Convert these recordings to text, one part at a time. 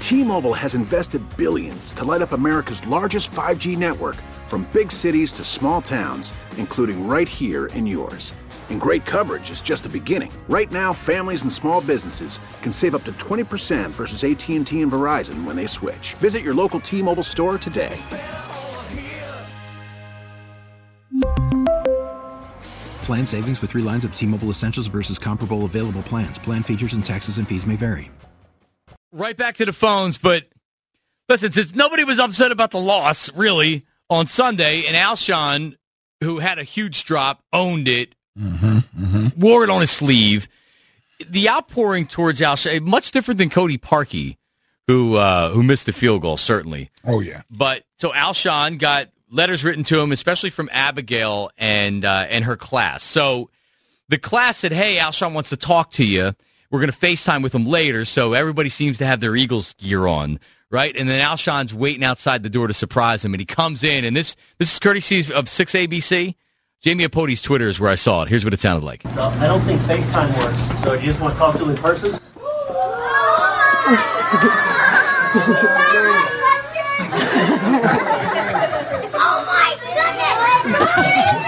T-Mobile has invested billions to light up America's largest 5G network, from big cities to small towns, including right here in yours. And great coverage is just the beginning. Right now, families and small businesses can save up to 20% versus AT&T and Verizon when they switch. Visit your local T-Mobile store today. Plan savings with 3 lines of T-Mobile Essentials versus comparable available plans. Plan features and taxes and fees may vary. Right back to the phones, but listen, since nobody was upset about the loss, really, on Sunday, and Alshon, who had a huge drop, owned it, wore it on his sleeve. The outpouring towards Alshon, much different than Cody Parkey, who missed the field goal, certainly. Oh, yeah. But so Alshon got letters written to him, especially from Abigail and her class. So the class said, hey, Alshon wants to talk to you. We're going to FaceTime with him later, so everybody seems to have their Eagles gear on, right? And then Alshon's waiting outside the door to surprise him, and he comes in, and this is courtesy of 6ABC. Jamie Apote's Twitter is where I saw it. Here's what it sounded like. No, I don't think FaceTime works, so you just want to talk to him in person? Oh my goodness!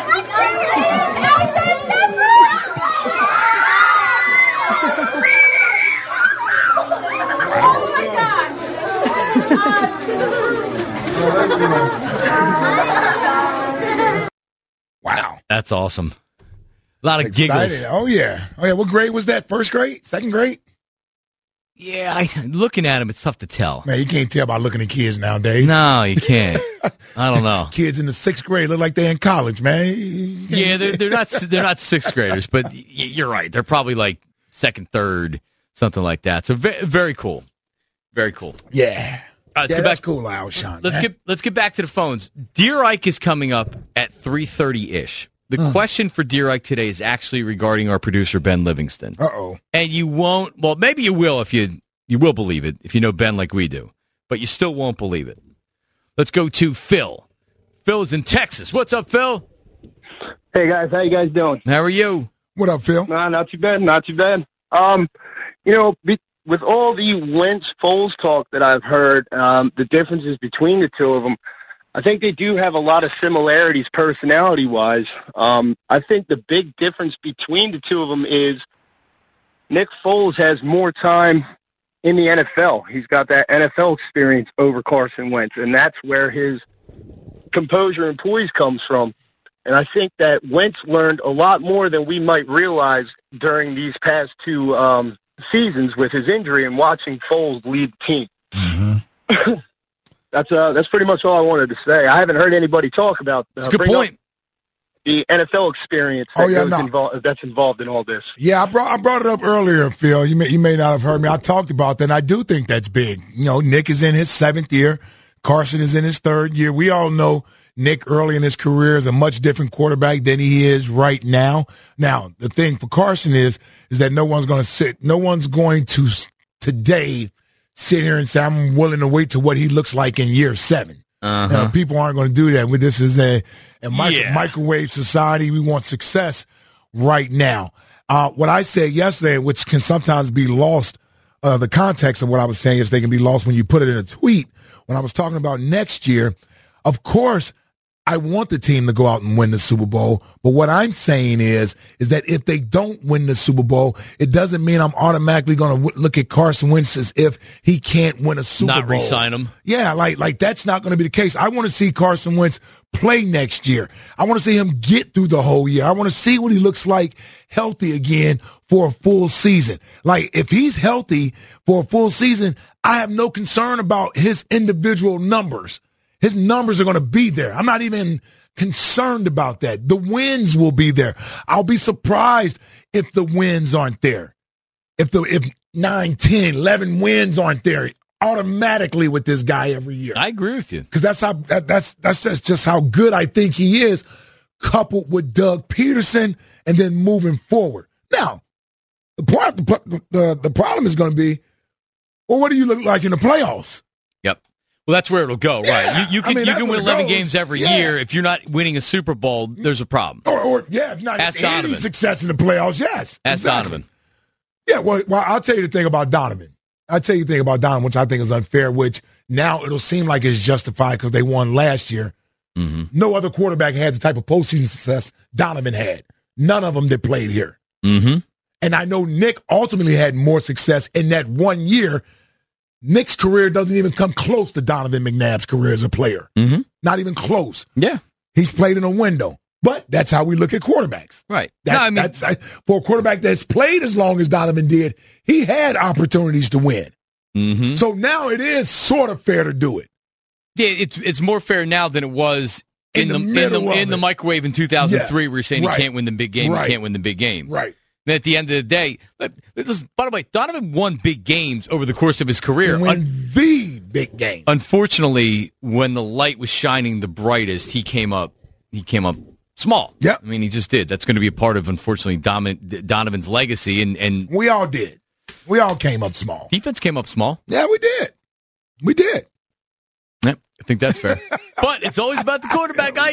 Wow. That's awesome. A lot of Excited. giggles. Oh, yeah. What grade was that? First grade? Second grade? Yeah, looking at him, it's tough to tell. Man, you can't tell by looking at kids nowadays. No, you can't. I don't know. Kids in the 6th grade look like they're in college, man. Yeah, they're not 6th graders, but you're right. They're probably like 2nd, 3rd, something like that. So very cool. Very cool. Yeah. Let's get back. That's cool, Alshon. Let's get back to the phones. Deer Ike is coming up at 3:30-ish. The question for Deer Ike today is actually regarding our producer, Ben Livingston. Uh-oh. And you won't, well, maybe you will if you will believe it, if you know Ben like we do. But you still won't believe it. Let's go to Phil. Phil is in Texas. What's up, Phil? Hey, guys. How you guys doing? How are you? What up, Phil? Nah, not too bad. Not too bad. With all the Wentz-Foles talk that I've heard, the differences between the two of them, I think they do have a lot of similarities personality-wise. I think the big difference between the two of them is Nick Foles has more time in the NFL. He's got that NFL experience over Carson Wentz, and that's where his composure and poise comes from. And I think that Wentz learned a lot more than we might realize during these past two seasons with his injury and watching Foles lead the team. Mm-hmm. That's pretty much all I wanted to say. I haven't heard anybody talk about good point. The NFL experience that's involved in all this. Yeah, I brought it up earlier, Phil. You may not have heard me. I talked about that, and I do think that's big. You know, Nick is in his 7th year. Carson is in his 3rd year. We all know Nick early in his career is a much different quarterback than he is right now. Now, the thing for Carson is that no one's going to today sit here and say, I'm willing to wait to what he looks like in year 7. People aren't going to do that. This is a microwave society. We want success right now. What I said yesterday, which can sometimes be lost, the context of what I was saying is they can be lost when you put it in a tweet. When I was talking about next year, of course, I want the team to go out and win the Super Bowl. But what I'm saying is that if they don't win the Super Bowl, it doesn't mean I'm automatically going to look at Carson Wentz as if he can't win a Super Bowl. Not re-sign him. Yeah, like that's not going to be the case. I want to see Carson Wentz play next year. I want to see him get through the whole year. I want to see what he looks like healthy again for a full season. Like, if he's healthy for a full season, I have no concern about his individual numbers. His numbers are going to be there. I'm not even concerned about that. The wins will be there. I'll be surprised if the wins aren't there. If 9, 10, 11 wins aren't there automatically with this guy every year. I agree with you. Because that's just how good I think he is, coupled with Doug Peterson and then moving forward. Now, the problem is going to be, well, what do you look like in the playoffs? Yep. Well, that's where it'll go, Yeah. right? You can win 11 games every year. If you're not winning a Super Bowl, there's a problem. Or if not Ask any Donovan. success in the playoffs, yes. Ask exactly. Donovan. Yeah, well, I'll tell you the thing about Donovan. I'll tell you the thing about Donovan, which I think is unfair, which now it'll seem like it's justified because they won last year. Mm-hmm. No other quarterback had the type of postseason success Donovan had. None of them that played here. Mm-hmm. And I know Nick ultimately had more success in that 1 year. Nick's career doesn't even come close to Donovan McNabb's career as a player. Mm-hmm. Not even close. Yeah. He's played in a window. But that's how we look at quarterbacks. Right. That's for a quarterback that's played as long as Donovan did, he had opportunities to win. Mm-hmm. So now it is sort of fair to do it. Yeah, it's more fair now than it was in the microwave in 2003 where you're saying you can't win the big game, you can't win the big game. Right. And at the end of the day, by the way, Donovan won big games over the course of his career. The big game. Unfortunately, when the light was shining the brightest, he came up small. Yeah. I mean, he just did. That's going to be a part of, unfortunately, Donovan's legacy. And we all did. We all came up small. Defense came up small. Yeah, we did. We did. Yep, I think that's fair. But it's always about the quarterback, Ike.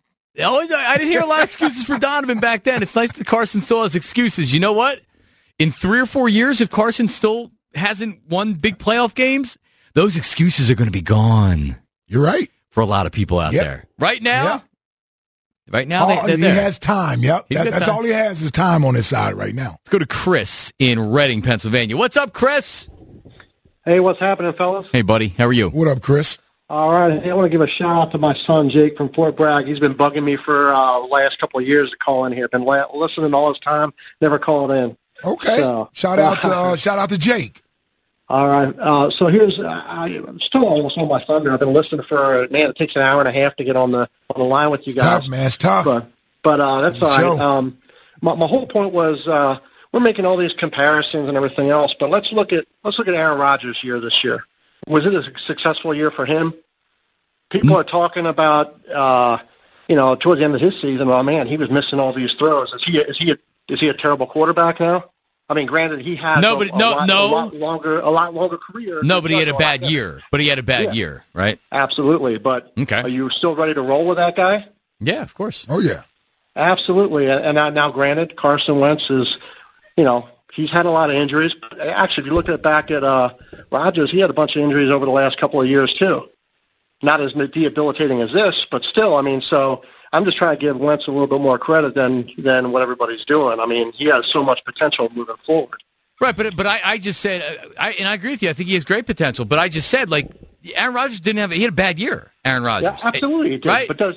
I didn't hear a lot of excuses for Donovan back then. It's nice that Carson still has excuses. You know what? In 3 or 4 years, if Carson still hasn't won big playoff games, those excuses are going to be gone. You're right. For a lot of people out there. Right now? Yep. Right now, he has time. Yep. That's time. all he has is time on his side right now. Let's go to Chris in Reading, Pennsylvania. What's up, Chris? Hey, what's happening, fellas? Hey, buddy. How are you? What up, Chris? All right. Hey, I want to give a shout-out to my son, Jake, from Fort Bragg. He's been bugging me for the last couple of years to call in here. Been listening all this time, never called in. Okay. So, shout out to Jake. All right. So here's I'm still almost on my thunder. I've been listening for it takes an hour and a half to get on the line with you guys. Tough, man. It's tough. But that's all right. My whole point was we're making all these comparisons and everything else, but let's look at Aaron Rodgers' year this year. Was it a successful year for him? People are talking about towards the end of his season. Oh man, he was missing all these throws. Is he a terrible quarterback now? I mean, granted, he has a lot longer career. No, but he had a bad year. But he had a bad year, right? Absolutely. But Are you still ready to roll with that guy? Yeah, of course. Oh, yeah. Absolutely. And now, granted, Carson Wentz is, he's had a lot of injuries. Actually, if you look back at Rodgers, he had a bunch of injuries over the last couple of years, too. Not as debilitating as this, but still, I mean, so I'm just trying to give Wentz a little bit more credit than what everybody's doing. I mean, he has so much potential moving forward. Right, but I just said, and I agree with you. I think he has great potential. But I just said, Aaron Rodgers he had a bad year. Aaron Rodgers, yeah, absolutely, he did. Right? But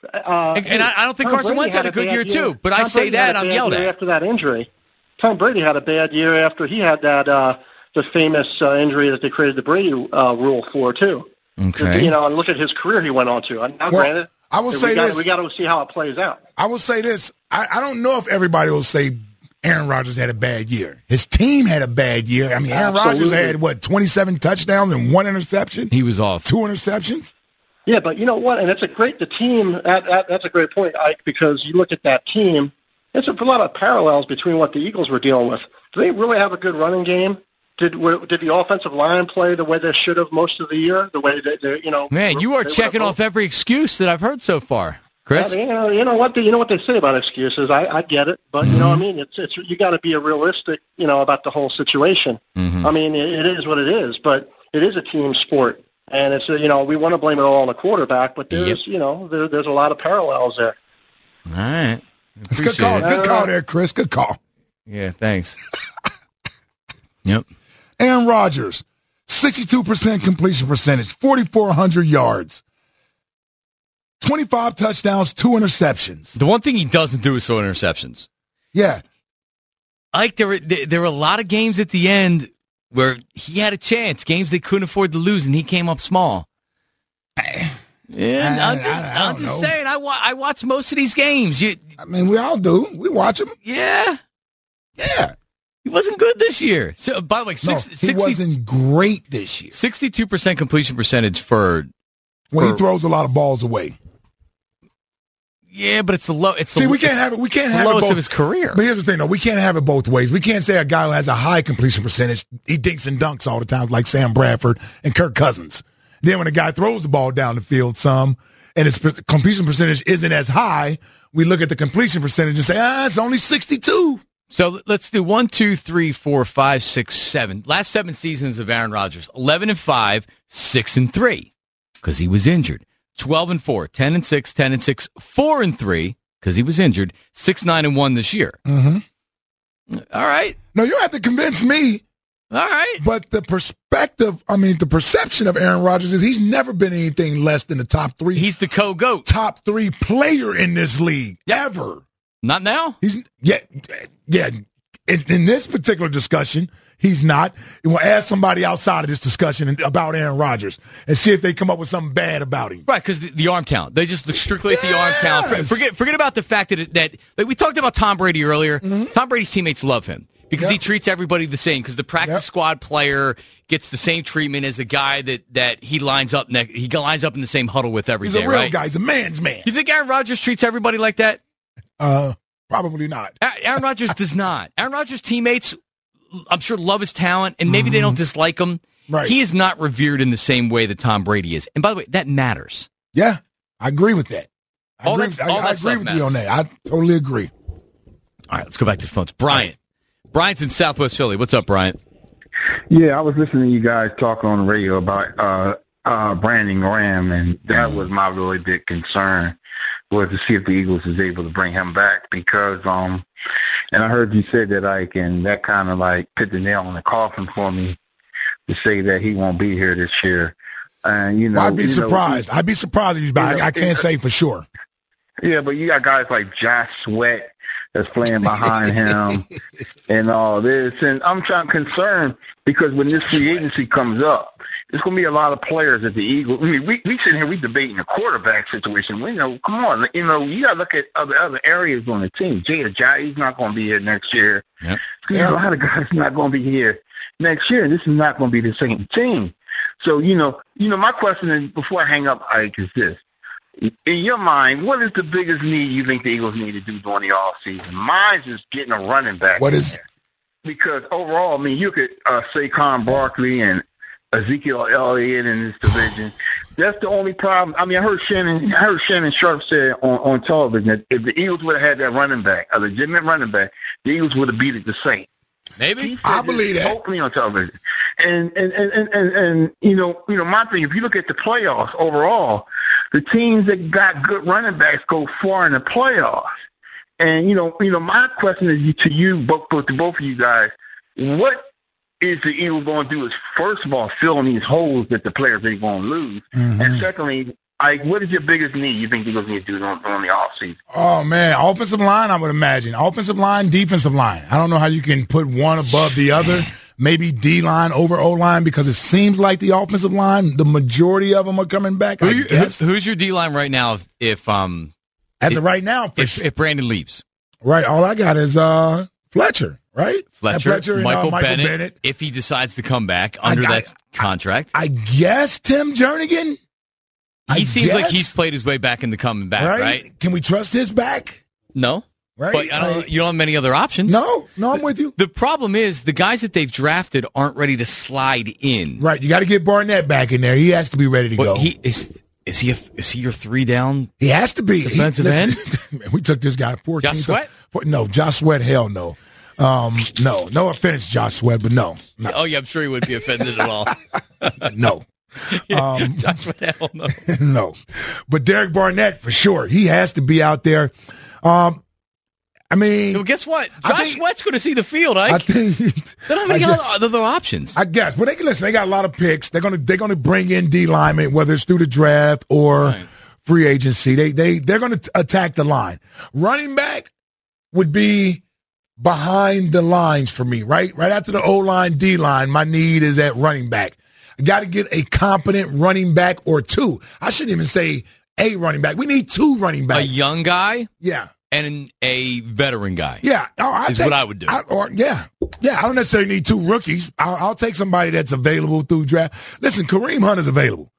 I don't think Carson Wentz had a good year too. But I say that I'm yelled at after that injury. Tom Brady had a bad year after he had that the famous injury that they created the Brady rule for too. Okay, and look at his career he went on to. Now, granted. I will say this. We got to see how it plays out. I will say this. I don't know if everybody will say Aaron Rodgers had a bad year. His team had a bad year. I mean, Aaron Rodgers had, 27 touchdowns and 1 interception? He was off. 2 interceptions? Yeah, but you know what? And that's the team, that's a great point, Ike, because you look at that team, there's a lot of parallels between what the Eagles were dealing with. Do they really have a good running game? Did the offensive line play the way they should have most of the year? The way they Man, you are checking off every excuse that I've heard so far, Chris. Yeah, you know what they say about excuses. I get it, but you know what I mean. It's you got to be realistic, about the whole situation. Mm-hmm. I mean, it is what it is, but it is a team sport, and it's we want to blame it all on the quarterback, but there's there's a lot of parallels there. All right, it's a good call. Good call there, Chris. Good call. Yeah, thanks. Yep. Aaron Rodgers, 62% completion percentage, 4,400 yards, 25 touchdowns, 2 interceptions. The one thing he doesn't do is throw interceptions. Yeah. Ike, there were a lot of games at the end where he had a chance, games they couldn't afford to lose, and he came up small. I'm just saying, I watch most of these games. I mean, we all do. We watch them. Yeah. Yeah. He wasn't good this year. So, by the way, he wasn't great this year. 62% completion percentage for when he throws a lot of balls away. Yeah, but it's the low. We can't have it. We can't have the lowest it both of his career. But here's the thing, though: we can't have it both ways. We can't say a guy who has a high completion percentage, he dinks and dunks all the time, like Sam Bradford and Kirk Cousins. Then when a guy throws the ball down the field some, and his completion percentage isn't as high, we look at the completion percentage and say, it's only 62. So let's do 1, 2, 3, 4, 5, 6, 7. Last 7 seasons of Aaron Rodgers: 11-5, 6-3, because he was injured. 12-4, 10-6, 10-6, 4-3, because he was injured. 6-9-1 this year. Mm-hmm. All right. No, you don't have to convince me. All right. But the perception of Aaron Rodgers is he's never been anything less than the top 3. He's the co-GOAT. Top 3 player in this league ever. Not now? He's in this particular discussion, he's not. We'll ask somebody outside of this discussion about Aaron Rodgers and see if they come up with something bad about him. Right, because the arm talent. They just look strictly at the arm talent. Forget about the fact that we talked about Tom Brady earlier. Mm-hmm. Tom Brady's teammates love him because he treats everybody the same, because the practice squad player gets the same treatment as the guy that he lines up in the same huddle with every day. He's a real right? guy. He's a man's man. You think Aaron Rodgers treats everybody like that? Probably not. Aaron Rodgers does not. Aaron Rodgers' teammates, I'm sure, love his talent, and maybe they don't dislike him. Right. He is not revered in the same way that Tom Brady is. And by the way, that matters. Yeah, I agree with that. I agree with matters. you on that. I totally agree. All right, let's go back to the phones. Bryant. Bryant's in Southwest Philly. What's up, Bryant? Yeah, I was listening to you guys talk on the radio about Brandon Graham, and that was my really big concern, was to see if the Eagles is able to bring him back, because and I heard you say that, and that kind of put the nail in the coffin for me to say that he won't be here this year. And I'd be surprised. I'd be surprised if he's back. I can't say for sure. Yeah, but you got guys like Josh Sweat that's playing behind him and all this. And I'm concerned because when this free agency comes up, there's going to be a lot of players at the Eagles. I mean, we sit here, we debating the quarterback situation. Come on, you got to look at other areas on the team. Jay Ajayi's not going to be here next year. Yep. A lot of guys not going to be here next year. This is not going to be the same team. So, my question is, before I hang up, Ike, is this. In your mind, what is the biggest need you think the Eagles need to do during the offseason? Mine is getting a running back in there. Because overall, I mean, you could Saquon Barkley and Ezekiel Elliott in this division. That's the only problem. I mean, I heard Shannon Sharp say on television that if the Eagles would have had that running back, a legitimate running back, the Eagles would have beat it the Saints. Maybe. I believe that. Openly on television. And my thing, if you look at the playoffs overall, the teams that got good running backs go far in the playoffs. And, my question is to you, to both of you guys, what is the Eagles going to do is, first of all, fill in these holes that the players are going to lose? Mm-hmm. And secondly, what is your biggest need you think the Eagles need to do on the offseason? Oh, man, offensive line, I would imagine. Offensive line, defensive line. I don't know how you can put one above the other. Maybe D-line over O-line, because it seems like the offensive line, the majority of them are coming back. Who's your D-line right now if as of right now, if Brandon leaves? Right, all I got is Fletcher, right? Fletcher and Michael Bennett, if he decides to come back under that contract. I guess Tim Jernigan. He seems like he's played his way back into coming back, right? Can we trust his back? No. Right? But you don't have many other options. No, I'm with you. The problem is the guys that they've drafted aren't ready to slide in. Right, you got to get Barnett back in there. He has to be ready to go. Is he your 3 down? He has to be defensive end. We took this guy 14. Josh Sweat? No, Josh Sweat. Hell no. No offense, Josh Sweat, but no. Oh yeah, I'm sure he would be offended at all. No. Josh Sweat, hell no. No, but Derek Barnett for sure. He has to be out there. I mean, well, guess what? Josh Sweat's going to see the field. I think they don't have any other options. I guess, but they got a lot of picks. They're going to bring in D linemen, whether it's through the draft or free agency. They're going to attack the line. Running back would be behind the lines for me, right after the O line, D line. My need is at running back. I got to get a competent running back or two. I shouldn't even say a running back. We need 2 running backs. A young guy, yeah. And a veteran guy. Yeah. What I would do. I don't necessarily need 2 rookies. I'll take somebody that's available through draft. Listen, Kareem Hunt is available.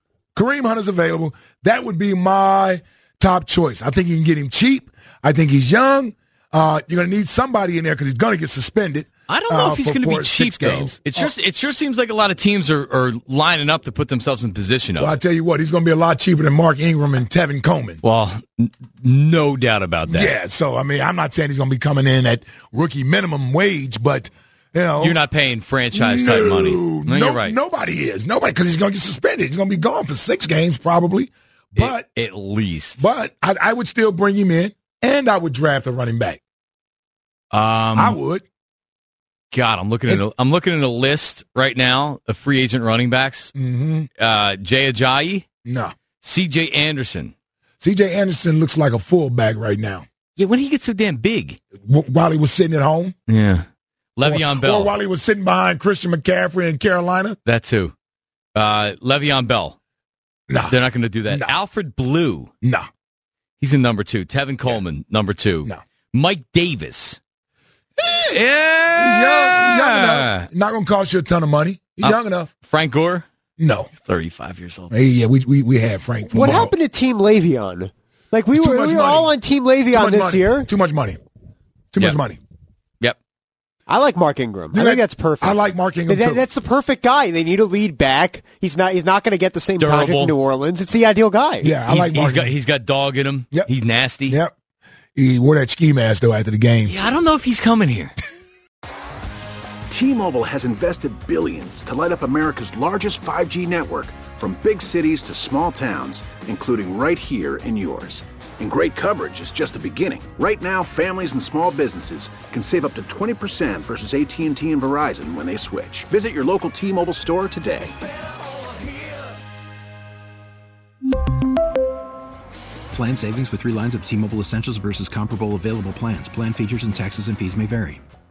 That would be my top choice. I think you can get him cheap. I think he's young. You're going to need somebody in there because he's going to get suspended. I don't know if he's going to be cheap, though. Games. It sure seems like a lot of teams are lining up to put themselves in position of. Well, I tell you what, he's going to be a lot cheaper than Mark Ingram and Tevin Coleman. Well, no doubt about that. Yeah, so, I mean, I'm not saying he's going to be coming in at rookie minimum wage, but, you know. You're not paying franchise-type money. No, you're right. Nobody is. Nobody, because he's going to get suspended. He's going to be gone for 6 games probably. But at least. But I would still bring him in, and I would draft a running back. I would. God, I'm looking at a list right now of free agent running backs. Mm-hmm. Jay Ajayi? No. C.J. Anderson. C.J. Anderson looks like a fullback right now. Yeah, when did he get so damn big? While he was sitting at home? Yeah. Le'Veon Bell. Or while he was sitting behind Christian McCaffrey in Carolina? That too. Le'Veon Bell. No. They're not going to do that. No. Alfred Blue. No. He's in number 2. Tevin Coleman, number 2. No. Mike Davis. Yeah. He's young enough. Not going to cost you a ton of money. He's young enough. Frank Gore? No. 35 years old. Hey, yeah, we had Frank. What happened to Team Le'Veon? Like we were all on Team Le'Veon this year. Too much money. Too much money. Yep. I like Mark Ingram. I think that's perfect. I like Mark Ingram too. That's the perfect guy. They need a lead back. He's not going to get the same contract in New Orleans. It's the ideal guy. Yeah, I like Mark. He's got dog in him. Yep. He's nasty. Yep. He wore that ski mask though after the game. Yeah, I don't know if he's coming here. T-Mobile has invested billions to light up America's largest 5G network, from big cities to small towns, including right here in yours. And great coverage is just the beginning. Right now, families and small businesses can save up to 20% versus AT&T and Verizon when they switch. Visit your local T-Mobile store today. Plan savings with 3 lines of T-Mobile Essentials versus comparable available plans. Plan features and taxes and fees may vary.